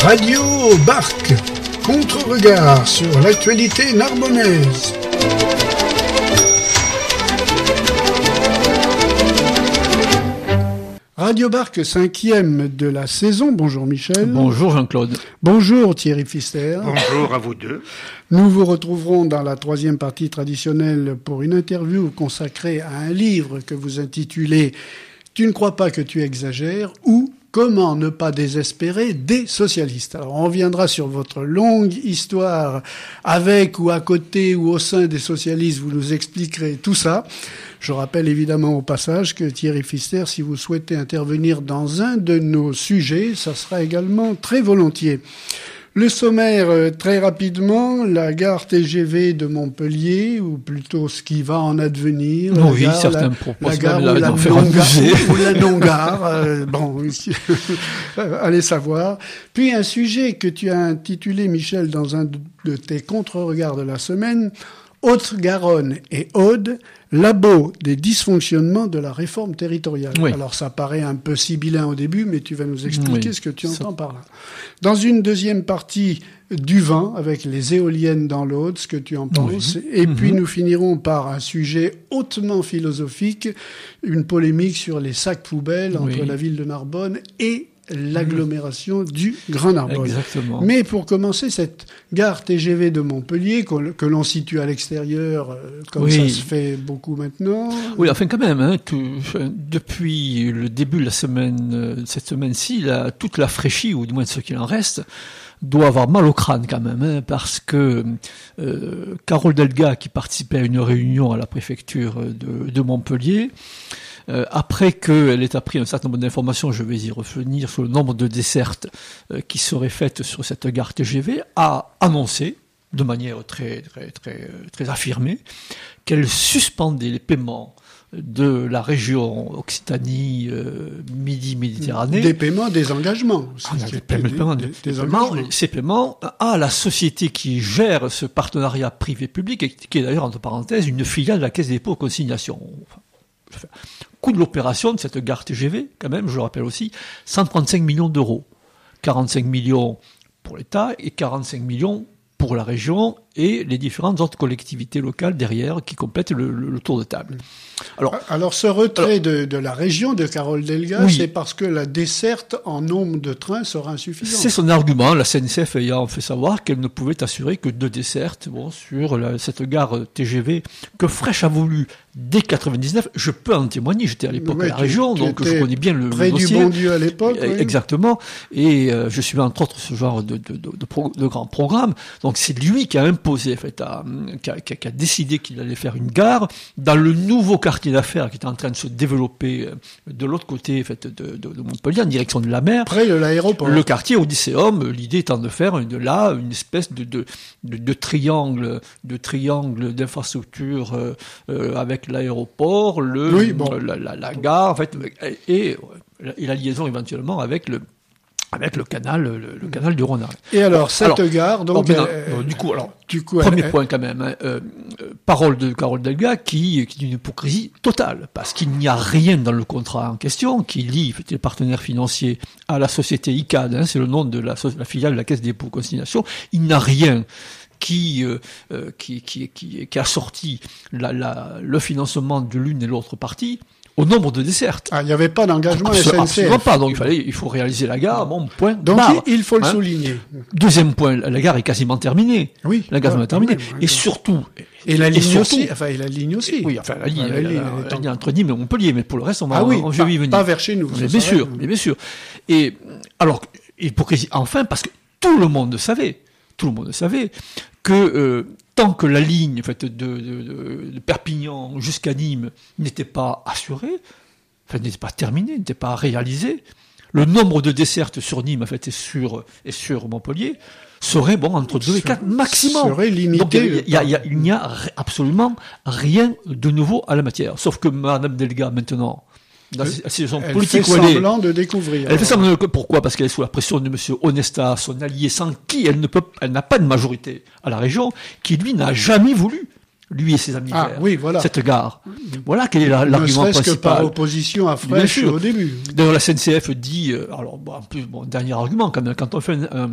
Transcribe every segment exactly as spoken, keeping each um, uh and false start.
Radio Barque, contre-regard sur l'actualité narbonnaise. Radio Barque, cinquième de la saison. Bonjour Michel. Bonjour Jean-Claude. Bonjour Thierry Pfister. Bonjour à vous deux. Nous vous retrouverons dans la troisième partie traditionnelle pour une interview consacrée à un livre que vous intitulez « Tu ne crois pas que tu exagères » ou « Comment ne pas désespérer des socialistes ». Alors on reviendra sur votre longue histoire avec ou à côté ou au sein des socialistes, vous nous expliquerez tout ça. Je rappelle évidemment au passage que Thierry Pfister, si vous souhaitez intervenir dans un de nos sujets, ça sera également très volontiers. Le sommaire, euh, très rapidement, la gare T G V de Montpellier, ou plutôt ce qui va en advenir. Non, la oui, gare, certains la, proposent la gare même ou la- la d'en faire un non-gare, musée. ou la non-gare, euh, bon, allez savoir. Puis un sujet que tu as intitulé, Michel, dans un de tes contre-regards de la semaine, Haute-Garonne et Aude, labo des dysfonctionnements de la réforme territoriale. Oui. Alors ça paraît un peu sibyllin au début, mais tu vas nous expliquer Oui. ce que tu Ça- entends par là. Dans une deuxième partie, du vent, avec les éoliennes dans l'Aude, ce que tu en penses. Oui. Et puis Mhm. nous finirons par un sujet hautement philosophique, une polémique sur les sacs poubelles entre Oui. la ville de Narbonne et l'agglomération du Grand Narbonne. Exactement. Mais pour commencer, cette gare T G V de Montpellier, qu'on- que l'on situe à l'extérieur, euh, comme Oui. ça se fait beaucoup maintenant. Oui, enfin quand même, hein, tout- enfin, depuis le début de la semaine, euh, cette semaine-ci, la- toute la fraîchie, ou du moins ce qu'il en reste, doit avoir mal au crâne quand même, hein, parce que euh, Carole Delga, qui participait à une réunion à la préfecture de, de Montpellier, euh, après qu'elle ait appris un certain nombre d'informations, je vais y revenir, sur le nombre de dessertes euh, qui seraient faites sur cette gare T G V, a annoncé, de manière très, très, très, très affirmée, qu'elle suspendait les paiements de la région Occitanie, euh, Midi-Méditerranée. Des paiements, des engagements. Ah, C'est- des paiements, des paiements, des- des des paiements, engagements. ces paiements à la société qui gère ce partenariat privé-public, et qui est d'ailleurs, entre parenthèses, une filiale de la Caisse des dépôts et consignations. Enfin, enfin, coût de l'opération de cette gare T G V, quand même, je le rappelle aussi, cent trente-cinq millions d'euros. quarante-cinq millions pour l'État et quarante-cinq millions pour la région et les différentes autres collectivités locales derrière qui complètent le, le- le tour de table. Alors, Alors, ce retrait de, de la région de Carole Delga, Oui. c'est parce que la desserte en nombre de trains sera insuffisante. c'est son argument, la S N C F ayant fait savoir qu'elle ne pouvait assurer que deux dessertes bon, sur la- cette gare T G V que Fresh a voulu dès quatre-vingt-dix-neuf. Je peux en témoigner, j'étais à l'époque Ouais, à la tu- région, tu donc je étais connais bien le, le Près du dossier. bon Dieu à l'époque. Euh, oui. Exactement. Et euh, je suis entre autres ce genre de, de, de, de, pro- de grands programmes. Donc c'est lui qui a imposé, en fait, à, qui, a, qui a- qui a décidé qu'il allait faire une gare dans le nouveau quartier d'affaires qui était en train de se développer euh, de l'autre côté, en fait, de, de, de Montpellier, en direction de la mer. Près de l'aéroport. Le quartier Odysseum, l'idée étant de faire de là une espèce de, de, de, de triangle, de triangle d'infrastructure euh, euh, avec l'aéroport, le, Oui, bon. la, la, la gare, en fait, et, et la liaison éventuellement avec le avec le canal, le, le canal du Rhône. Et alors, cette Alors, gare, donc... bon, maintenant, euh, euh, du coup, alors, du coup, Premier elle- point quand même, hein, euh, euh, parole de Carole Delga qui, qui est d'une hypocrisie totale, parce qu'il n'y a rien dans le contrat en question qui lie les partenaires financiers à la société I C A D, hein, c'est le nom de la, so- la filiale de la Caisse des dépôts et consignations, il n'a rien qui, euh, euh, qui, qui, qui, qui a sorti la, la, le financement de l'une et l'autre partie au nombre de dessertes. Ah, il n'y avait pas d'engagement S Absolument N C F. pas, donc il fallait, il faut réaliser la gare, bon, point, Donc, barre. il, il faut le Hein. souligner. Deuxième point, la gare est quasiment terminée. Oui. La gare Ouais, est terminée. ouais, ouais, et ouais. surtout, Et la ligne surtout- aussi. Enfin, et la ligne aussi. oui, enfin la ligne, Ouais, la la, ligne, la- elle est la en- ligne entre Nîmes et Montpellier, mais pour le reste, on va, Ah oui, on, je pas, vais y venir. pas vers chez nous. Mais ça bien s'arrête. sûr, mais bien sûr. Et alors, hypocrisie, enfin, parce que tout le monde savait, tout le monde savait que euh, tant que la ligne en fait, de, de, de, de Perpignan jusqu'à Nîmes n'était pas assurée, enfin n'était pas terminée, n'était pas réalisée, le nombre de dessertes sur Nîmes en fait, et sur et sur Montpellier serait bon entre deux et quatre maximum. Serait limité. Donc il y a, il y a, il n'y a r- absolument rien de nouveau à la matière, sauf que Madame Delga maintenant, dans la situation Elle politique fait où elle est, semblant de découvrir. elle fait semblant de- pourquoi? Parce qu'elle est sous la pression de Monsieur Onesta, son allié, sans qui elle ne peut, elle n'a pas de majorité à la région, qui lui n'a jamais voulu lui et ses amis ah, verts, oui, voilà. cette gare. Voilà quel est la, l'argument principal. Ne serait-ce que par principal. opposition à Frêche au début. D'ailleurs, la S N C F dit, euh, alors bon, en plus, bon, dernier argument quand même, quand on fait un, un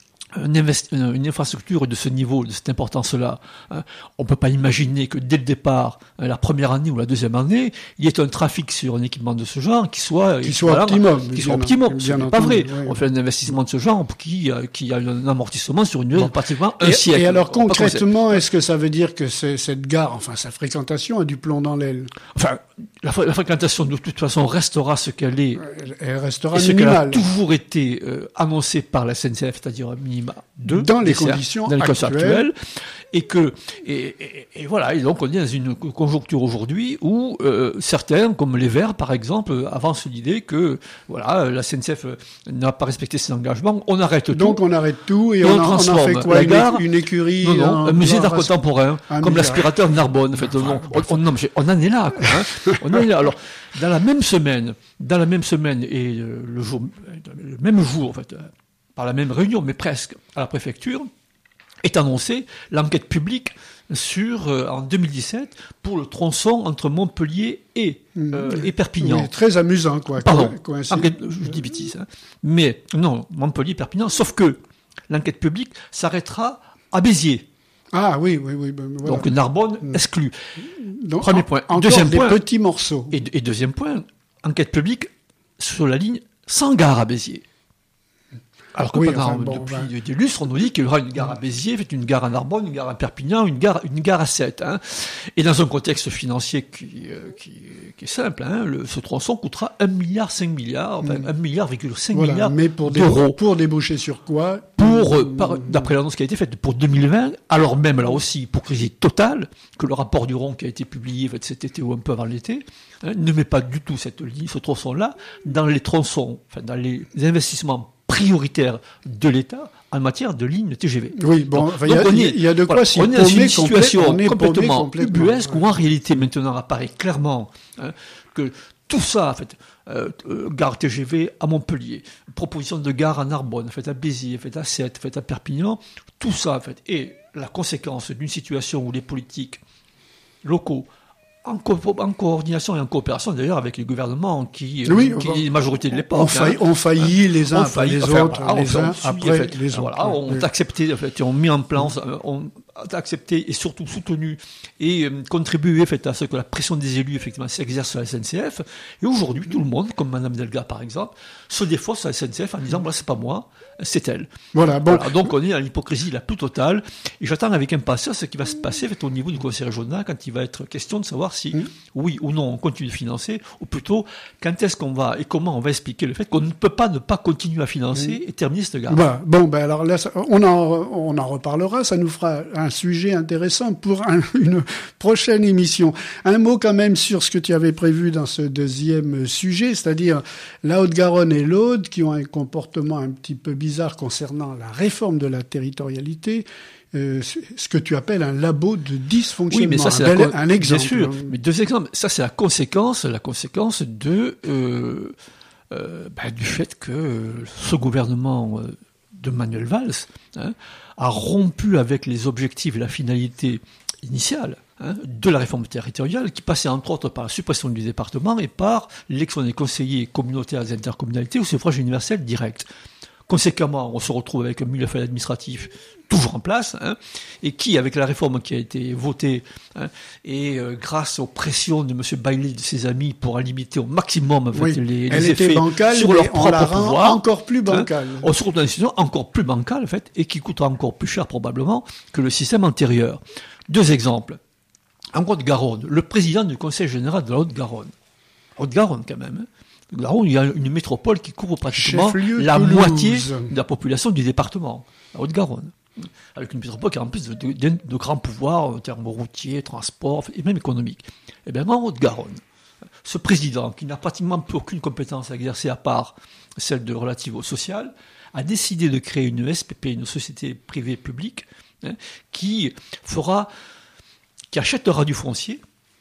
Un investi- une infrastructure de ce niveau, de cette importance-là, hein, on peut pas imaginer que dès le départ, hein, la première année ou la deuxième année, il y ait un trafic sur un équipement de ce genre qui soit qui soit voilà, optimum, qui soit bien, optimum. bien Ce n'est pas vrai. Oui. On fait un investissement de ce genre qui euh, qui a un amortissement sur une durée Bon. de pratiquement un Et, siècle. et alors On va pas concrètement, est-ce que ça veut dire que c'est, cette gare, enfin sa fréquentation a du plomb dans l'aile? Enfin, la, fr- la fréquentation de toute façon restera ce qu'elle est. Elle, elle restera Et ce qu'elle a minimale. toujours été euh, annoncé par la S N C F, c'est-à-dire un minima de Dans les desserts, conditions dans les conditions actuelles. actuelles, et que et, et, et voilà, et donc on est dans une conjoncture aujourd'hui où euh, certains, comme les Verts par exemple, avancent l'idée que voilà, la S N C F n'a pas respecté ses engagements, on arrête tout. Donc on arrête tout et, Et on, on en, on en transforme fait quoi la une, gare une écurie Non, non, en un musée gloire d'art à- contemporain, un comme musée. l'aspirateur Narbonne. En fait, Enfin, non, enfin. on, non, mais on en est là. Quoi, hein. On en est là. Alors, dans la même semaine, dans la même semaine et euh, le jour, le même jour, en fait, euh, par la même réunion, mais presque, à la préfecture, est annoncée l'enquête publique sur euh, en deux mille dix-sept pour le tronçon entre Montpellier et, euh, et Perpignan. Oui, très amusant, quoi. Pardon, Co- coïncide- enquête- je dis bêtise. Hein. Mais non, Montpellier, Perpignan, sauf que l'enquête publique s'arrêtera à Béziers. Ah oui, oui, oui. ben, voilà. Donc Narbonne exclu. Donc, premier en- point. Encore Deuxième des point. petits morceaux. Et, et deuxième point, enquête publique sur la ligne sans gare à Béziers. Alors que Oui, pendant, enfin, bon, depuis ben. des lustres, on nous dit qu'il y aura une gare à Béziers, une gare à Narbonne, une gare à Perpignan, une gare, une gare à Sète. Hein. Et dans un contexte financier qui, euh, qui, qui est simple, hein, le, ce tronçon coûtera un milliard cinq milliards, enfin un milliard virgule cinq Voilà, milliards mais pour, dé- d'euros. pour déboucher sur quoi? Pour, euh, par- d'après l'annonce qui a été faite pour deux mille vingt, alors même là aussi, hypocrisie totale, que le rapport du Rhône qui a été publié en fait, cet été ou un peu avant l'été, hein, ne met pas du tout cette ligne, ce tronçon-là, dans les tronçons, enfin, dans les investissements prioritaires de l'État en matière de lignes T G V. Oui, bon, Donc- enfin, il y a- donc on est- il y a de quoi voilà, s'y on est dans paumer une situation complè- on est paumé complètement complètement, ubuesque ouais. où en réalité maintenant apparaît clairement hein, que tout ça, en fait, euh, euh, gare T G V à Montpellier, proposition de gare à Narbonne, faite à Béziers, faite à Sète, faite à Perpignan, tout ça, en fait, est la conséquence d'une situation où les politiques locaux, en, co- en coordination et en coopération d'ailleurs avec les gouvernements qui, euh, Oui, qui bon, est la majorité de l'époque, On, hein, failli, on faillit les uns ont après failli- les enfin, autres, voilà, les on uns suit, après en fait, les autres. voilà, on Oui. a accepté, en fait, et on mis en place, euh, on a accepté et surtout soutenu et euh, contribué en fait, à ce que la pression des élus effectivement s'exerce sur la S N C F. Et aujourd'hui, tout le monde, comme Madame Delga par exemple, se défausse sur la S N C F en disant voilà, c'est pas moi, c'est elle. Voilà, bon. Voilà, donc on est à l'hypocrisie la plus totale. Et j'attends avec impatience ce qui va se passer en fait, au niveau du conseil régional quand il va être question de savoir si Mmh. oui ou non on continue de financer, ou plutôt quand est-ce qu'on va et comment on va expliquer le fait qu'on ne peut pas ne pas continuer à financer Mmh. et terminer cette gare. Voilà. Bon, ben alors là, ça- on en, on en reparlera. Ça nous fera un sujet intéressant pour un- une prochaine émission. Un mot quand même sur ce que tu avais prévu dans ce deuxième sujet, c'est-à-dire la Haute-Garonne et l'Aude qui ont un comportement un petit peu bizarre concernant la réforme de la territorialité. Euh, ce que tu appelles un labo de dysfonctionnement. Oui, mais ça c'est un, la bel- con- un exemple. Bien sûr, mais deux exemples. Ça c'est la conséquence, la conséquence de euh, euh, bah, du fait que euh, ce gouvernement euh, de Manuel Valls hein, a rompu avec les objectifs et la finalité initiale hein, de la réforme territoriale, qui passait entre autres par la suppression du département et par l'élection des conseillers communautaires des intercommunalités au suffrage universel direct. Conséquemment, on se retrouve avec un millefeuille administratif toujours en place, hein, et qui, avec la réforme qui a été votée, hein, et euh, grâce aux pressions de M. Bailey et de ses amis pour limiter au maximum en fait, Oui, les, elle les était effets bancale, sur mais leur on la propre rend pouvoir, encore plus bancale. hein, on se retrouve dans une situation encore plus bancale, en fait, et qui coûtera encore plus cher probablement que le système antérieur. Deux exemples. En Haute-Garonne, le président du Conseil général de la Haute-Garonne, Haute-Garonne quand même, hein, Garonne, il y a une métropole qui couvre pratiquement Chef-lieu la Toulouse. moitié de la population du département, la Haute-Garonne. Avec une métropole qui a en plus de, de, de, de grands pouvoirs en termes routiers, transport et même économiques. Eh bien, en Haute-Garonne, ce président, qui n'a pratiquement plus aucune compétence à exercer à part celle de relative au social, a décidé de créer une S P P, une société privée publique, hein, qui fera, qui achètera du foncier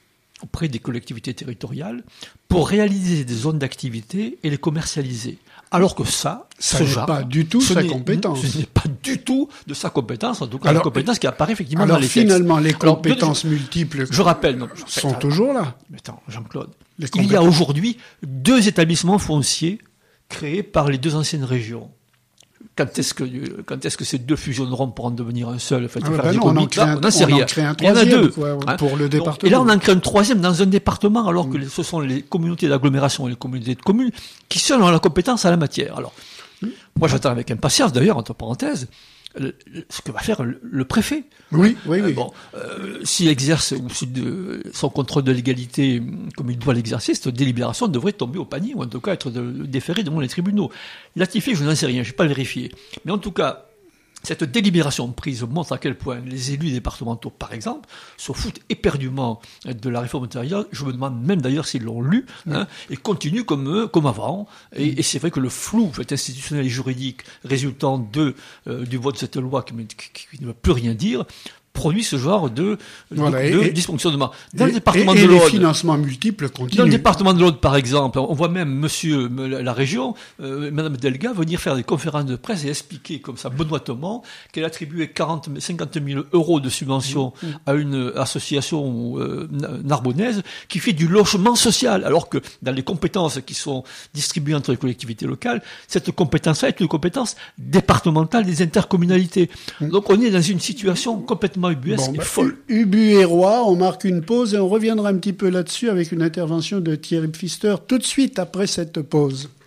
auprès des collectivités territoriales pour réaliser des zones d'activité et les commercialiser Alors que ça, ça ce n'est genre, pas du tout sa n'est, compétence. Ce n'est pas du tout de sa compétence, en tout cas, alors, la compétence qui apparaît effectivement alors dans les finalement, textes. les compétences alors, multiples je rappelle, non, je sont rappelle, toujours là. Mais attends, Jean-Claude, il y a aujourd'hui deux établissements fonciers créés par les deux anciennes régions. Quand est-ce que, quand est-ce que ces deux fusionneront pour en devenir un seul? Enfin, ah ben non, on en crée un, on sait rien. En crée un il y en a deux. Quoi, hein. Pour le département. Donc, et là, on en crée un troisième dans un département, alors que ce sont les communautés d'agglomération et les communautés de communes qui seules ont la compétence à la matière. Alors, mmh. moi, j'attends avec impatience, d'ailleurs, entre parenthèses, ce que va faire le, le préfet. Oui, oui, oui. Euh, bon, euh, s'il exerce ou s'il de, son contrôle de légalité comme il doit l'exercer, cette délibération devrait tomber au panier, ou en tout cas être de, déférée devant les tribunaux. Latifié, je n'en sais rien, je n'ai pas vérifié. Mais en tout cas, cette délibération prise montre à quel point les élus départementaux, par exemple, se foutent éperdument de la réforme territoriale. Je me demande même d'ailleurs s'ils l'ont lu, hein, et continuent comme, comme avant. Et, et c'est vrai que le flou fait, institutionnel et juridique résultant de, euh, du vote de cette loi qui, qui, qui ne veut plus rien dire, produit ce genre de, voilà, de, et, de dysfonctionnement. Dans et, le département et, de l'Aude, les financements multiples continuent. Dans le département de l'Aude, par exemple, on voit même monsieur, la région, euh, madame Delga, venir faire des conférences de presse et expliquer comme ça, benoîtement, qu'elle attribuait quarante, cinquante mille euros de subvention mmh. à une association euh, narbonnaise qui fait du logement social, alors que dans les compétences qui sont distribuées entre les collectivités locales, cette compétence-là est une compétence départementale des intercommunalités. Mmh. Donc on est dans une situation complètement ubuesque bon, et bah, folle. Ubu et Roi, on marque une pause et on reviendra un petit peu là-dessus avec une intervention de Thierry Pfister tout de suite après cette pause.